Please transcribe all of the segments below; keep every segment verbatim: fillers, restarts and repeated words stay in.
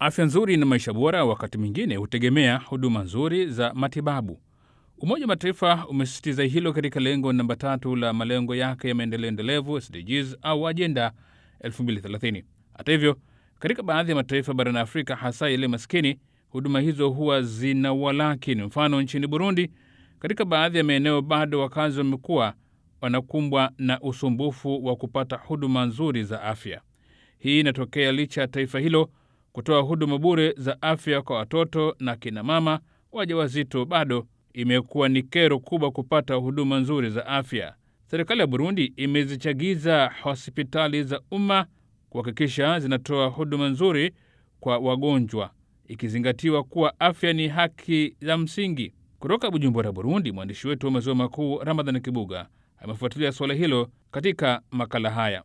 Afya nzuri na maisha bora wakati mwingine hutegemea huduma nzuri za matibabu. Umoja wa Mataifa umesisitiza hilo katika lengo namba tatu la malengo yake ya maendeleo endelevu S D Gs au ajenda elfu mbili thelathini. Hata hivyo, katika baadhi ya mataifa barani Afrika, hasa yale maskini, huduma hizo huwa zina walakini. Mfano, nchini Burundi, katika baadhi ya maeneo bado wakazi wamekuwa wanakumbwa na usumbufu wa kupata huduma nzuri za afya. Hii inatokea licha ya taifa hilo kutoa huduma bure za afya kwa watoto na kina mama wajawazito, bado imekuwa ni kero kubwa kupata huduma nzuri za afya. Serikali ya Burundi imezichagiza hospitali za umma kuhakikisha zinatoa huduma nzuri kwa wagonjwa, ikizingatiwa kuwa afya ni haki za msingi. Kutoka Bujumbura, Burundi, mwandishi wetu wa Maziwa Makuu Ramadhani Kibuga amefuatilia swala hilo katika makala haya.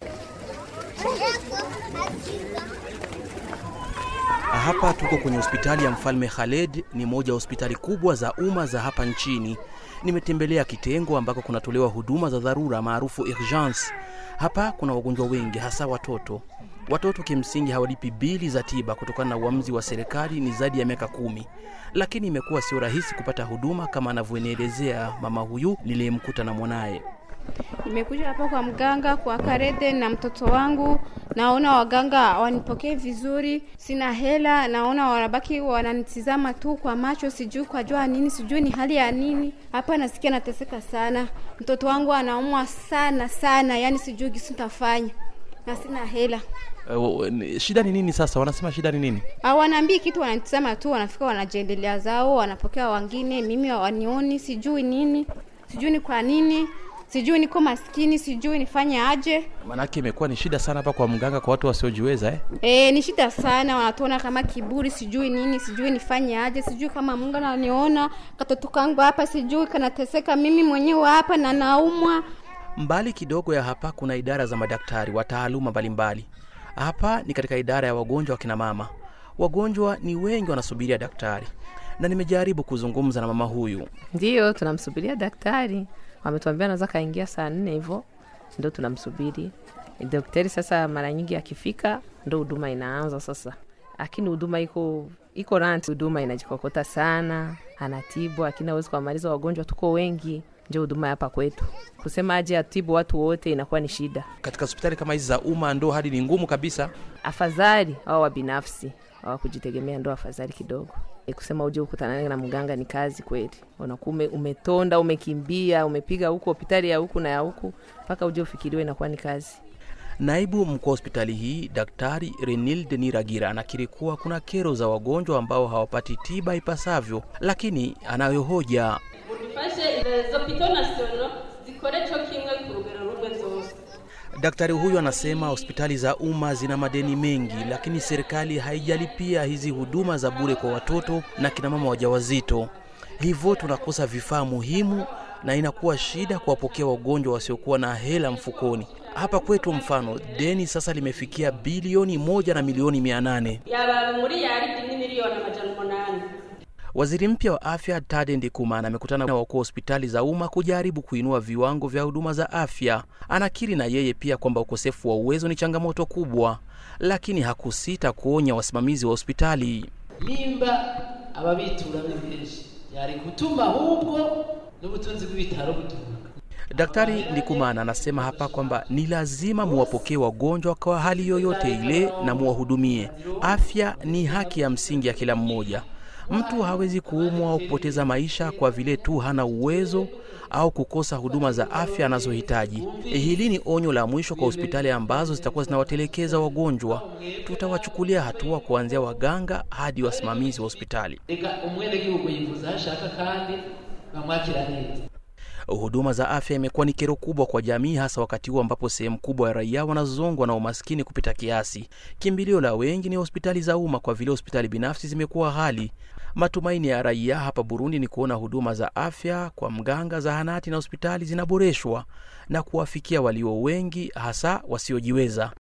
Hapa tuko kwenye hospitali ya Mfalme Khaled, ni moja hospitali kubwa za umma za hapa nchini. Nimetembelea kitengo ambako kunatolewa huduma za dharura maarufu urgence. Hapa kuna wagonjwa wengi, hasa watoto. Watoto kimsingi hawalipi bili za tiba kutokana na uamuzi wa serikali ni zaidi ya miaka kumi. Lakini imekuwa sio rahisi kupata huduma kama anavyoelezea mama huyu niliyemkuta na mwanae. Nimekuja hapa kwa mganga kwa Karede na mtoto wangu. Naona waganga wanipokee vizuri, sina hela, naona wanabaki wananitizama tu kwa macho, sijui kwa jua nini, sijui ni hali ya nini. Hapa nasikia nateseka sana. Mtoto wangu anaumwa sana sana, yani sijui kisu nitafanya. Na sina hela. Uh, shida ni nini sasa? Wanasema shida ni nini? Hawaniambii kitu, wananitizama tu, wanafika wanajendelea zao, wanapokea wengine, mimi wanioni, sijui nini, sijui ni kwa nini. Sijui niko maskini, sijui nifanye aje. Manake imekuwa ni shida sana hapa kwa mganga kwa watu wasiojiweza eh? Eh, ni shida sana, wanatuona kama kiburi, sijui nini, sijui nifanye aje, sijui kama Mungu ananiona, katoto kangu hapa sijui kanateseka mimi mwenyewe hapa na naumwa. Mbali kidogo ya hapa kuna idara za madaktari wa taaluma mbalimbali. Hapa ni katika idara ya wagonjwa wa kina mama. Wagonjwa ni wengi wanasubiria daktari. Na nimejaribu kuzungumza na mama huyu. Ndio, tunamsubiria daktari. Wametuambia anaweza kaingia saa nne hivyo, ndio tunamsubiri. Daktari sasa mara nyingi akifika ndio huduma inaanza sasa. Lakini huduma iko iko ranti, huduma inajikokota sana, anatibu lakini hawezi kumaliza wagonjwa, tuko wengi. Ndio huduma hapa kwetu. Kusema aje atibu watu wote inakuwa ni shida. Katika hospitali kama hizi za umma ndio hadi ni ngumu kabisa. Afadhali au wa binafsi au kujitegemea ndio afadhali kidogo. E kusema uje ukutana na mganga ni kazi kweli. Unakume umetonda, umekimbia, umepiga huko hospitali ya huku na ya huku mpaka uje ufikiriwe inakuwa ni kazi. Naibu mkuu wa hospitali hii, Daktari Renilde Niragira, anakiri kuwa kuna kero za wagonjwa ambao hawapati tiba ipasavyo, lakini anayohoja Daktari huyu anasema hospitali za umma zina madeni mengi, lakini serikali haijalipia hizi huduma za bure kwa watoto na kina mama wajawazito. Hivyo tunakosa vifaa muhimu na inakuwa shida kuwapokea wagonjwa wasiokuwa na hela mfukoni. Hapa kwetu mfano, deni sasa limefikia bilioni moja na milioni mia nane. Waziri mpya wa afya Tade Ndikumana amekutana na wakuu hospitali za umma kujaribu kuinua viwango vya huduma za afya. Anakiri na yeye pia kwamba ukosefu wa uwezo ni changamoto kubwa, lakini hakusita kuonya wasimamizi wa hospitali. Nimba ababitura benshi yari kutuma hubwo n'ubutunzi bw'ibitaro buturuka. Daktari Ndikumana anasema hapa kwamba ni lazima muwapokee wagonjwa kwa hali yoyote ile na muwahudumie. Afya ni haki ya msingi ya kila mmoja. Mtu hawezi kuumwa au kupoteza maisha kwa vile tu hana uwezo au kukosa huduma za afya anazohitaji. Hili ni onyo la mwisho kwa hospitali ambazo zitakuwa zinawatelekeza wagonjwa. Tutawachukulia hatua kuanzia waganga hadi wasimamizi wa hospitali. Huduma za afya imekuwa ni kero kubwa kwa jamii, hasa wakati huu ambapo sehemu kubwa ya raia wanazongwa na umaskini kupita kiasi. Kimbilio la wengi ni hospitali za umma kwa vile hospitali binafsi zimekuwa ghali. Matumaini ya raia hapa Burundi ni kuona huduma za afya kwa mganga, zahanati na hospitali zinaboreshwa na kuwafikia walio wengi, hasa wasiojiweza.